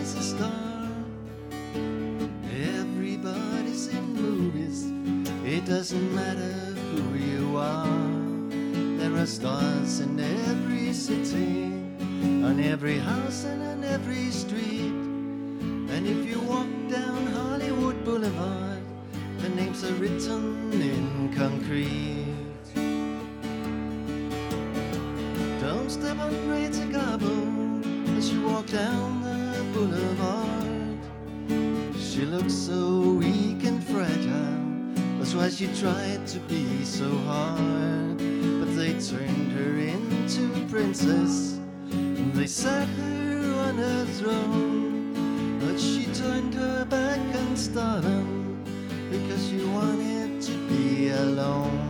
Everybody's a star. Everybody's in movies. It doesn't matter who you are. There are stars in every city, on every house and on every street. And if you walk down Hollywood Boulevard, the names are written in concrete. Don't step on Greta Garbo as you walk down the boulevard. She looks so weak and fragile. That's why she tried to be so hard. But they turned her into a princess, and they sat her on a throne. But she turned her back on stardom because she wanted to be alone.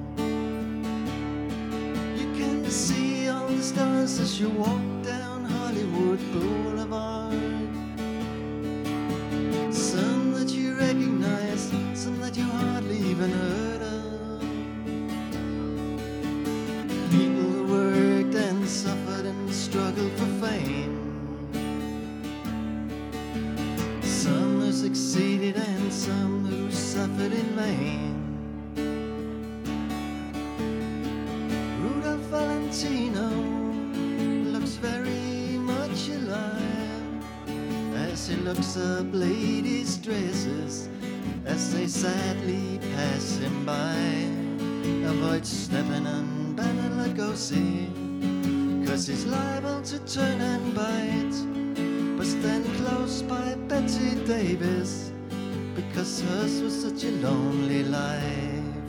You can see all the stars as you walk down Hollywood Boulevard. Some that you recognize, some that you hardly even heard of. People who worked and suffered and struggled for fame. Some who succeeded and some who suffered in vain. Rudolph Valentino looks very much alive as he looks up ladies' dresses as they sadly pass him by. Avoid stepping on Bela Lugosi, 'cause he's liable to turn and bite. But stand close by Bette Davis, because hers was such a lonely life.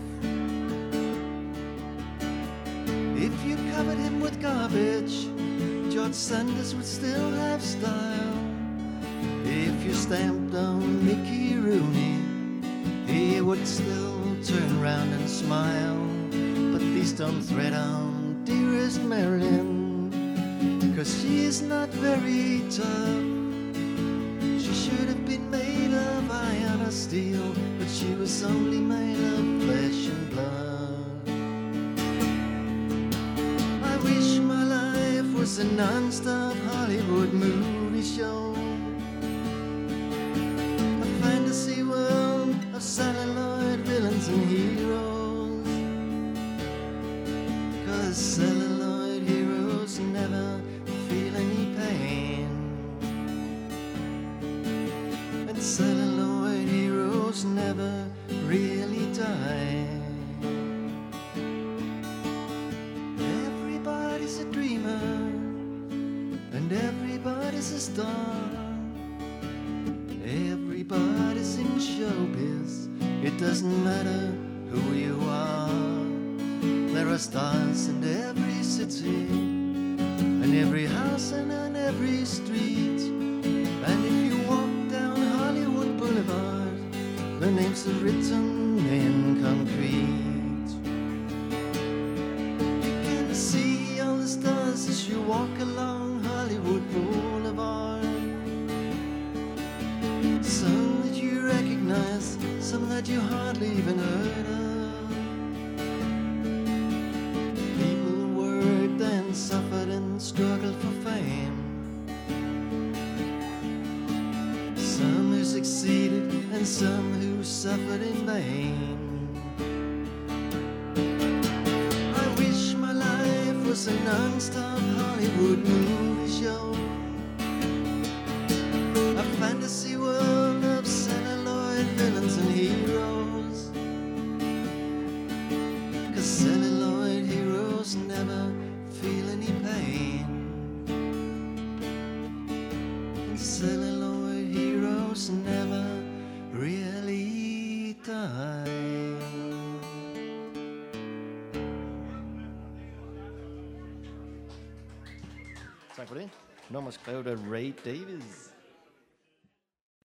If you covered him with garbage, George Sanders would still have style. If you stamped on Mickey Rooney, he would still turn round and smile. But please don't thread on dearest Marilyn, 'cause she is not very tough. She should have been made of iron or steel, but she was only made of flesh and blood. I wish my life was a non-stop Hollywood movie show, a fantasy world of celluloid villains and heroes. 'Cause celluloid heroes never feel any pain, and celluloid heroes never really die. Everybody's a dreamer, and everybody's a star. Everybody's in showbiz. It doesn't matter who you are. There are stars in every city, in every house and on every street. And if you walk down Hollywood Boulevard, the names are written in concrete. You can see all the stars as you walk along Hollywood Boulevard. Some that you recognize, some that you hardly even heard of. People who worked and suffered and struggled for fame. Some who succeeded and some who suffered in vain. I wish my life was a non-stop Hollywood movie show, a fantasy world of celluloid villains and heroes. 'Cause celluloid heroes never feel any pain, and celluloid heroes never really die. Tak for det. Nummer skrevet af Ray Davies.